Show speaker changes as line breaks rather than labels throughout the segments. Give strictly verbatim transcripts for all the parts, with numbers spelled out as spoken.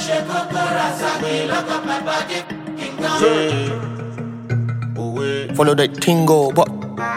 Follow that tingo, but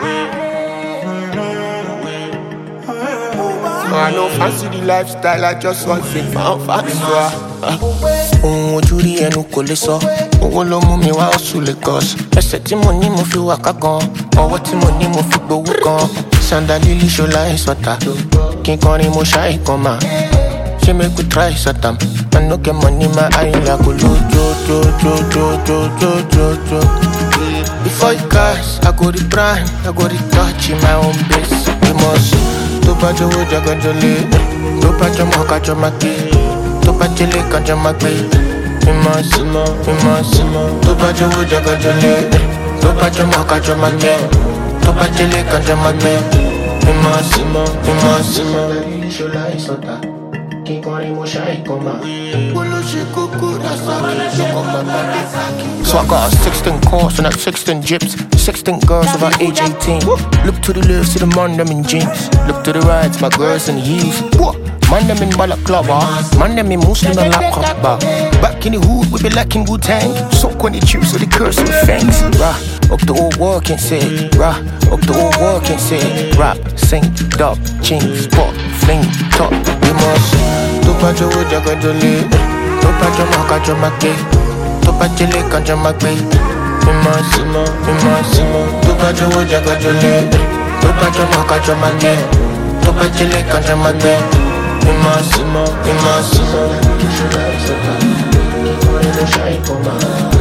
I no fancy the lifestyle, I just want to found fast. Ohun ojú rí ẹnu kò lè sọ, owó ló mú mi wá oṣù Lagos. Ẹsẹ̀ tí mo ní mo fi wà ká gan, ọwọ́ tí mo ní mo fi gbowó gan. Sandalili ṣọlá ìsọ̀tà, kí n kọrin mo ṣá ìkan mà. Ṣé make we try sọ̀tàm? I no get money, my eye la go lo jo jo jo jo jo jo jo jo. Before you guys, I go the prime, I go the touch in my own base. We must. Tó bá jọ̀wọ́ jọ̀gànjọ́ lé, tó bá jọmọ́ kájọ máa gbé, tó bá jẹ́lé kájọ máa gbé. Mímọ́ sí mọ́, mímọ́ sí mọ́. Tó bá jọ̀wọ́ jọ̀gànjọ́ lé, tó bá jọmọ́ kájọ máa gbé, tó bá jẹ́lé kájọ máa gbé. Mímọ́ sí mọ́, mímọ́ sí mọ́. Ṣọlá ìsọ̀tà, kí n kọrin mo ṣá ìkan mà. Olóṣè kókó Rasaki, ṣọkọ bàbá Rasaki. So I got a sixteen course and that sixteen gyps, sixteen girls about age eighteen. Look to the left, see the man them in jeans. Look to the right, my girls in heels. Man them in balaclava, man them in Muslim and laptop bar. Back in the hood, we be lacking Wu-Tang. Soak when they choose, so they curse with fangs. Rah, up the old world can say. Rah, up the old world can say. Rap, sing, dub, ching, spot, fling, top. We must. Tó bá jọ̀wọ́ jọ̀gànjọ́ lé, tó bá jọmọ́ kájọ máa gbé, tó bá jẹ́lé kájọ máa gbé. Mímọ́ sí mọ́, mímọ́ sí mọ́. Tó bá jọ̀wọ́ jọ̀gànjọ́ lé, tó bá jọmọ́ kájọ máa gbé, tó bá jẹ́lé kájọ máa gbé. Mímọ́ sí mọ́, mímọ́ sí mọ́. Ṣọlá ìsọ̀tà, kíkọrin ló ṣá ìkan mà.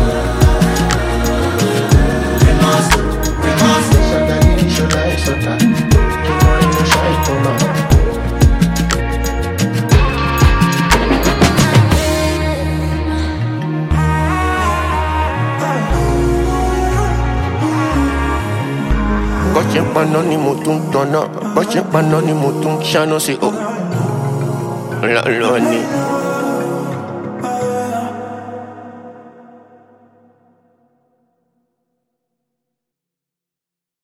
Mímọ́ sí, mímọ́ sí. Sandalili ṣọlá ìsọ̀tà, kíkọrin ló ṣá ìkan mà. Bọ́ṣẹ́ paná ni mo tún tọ̀nà, bọ́ṣẹ́ paná ni mo tún ṣáná sí o. Lọ́lọ́ ni.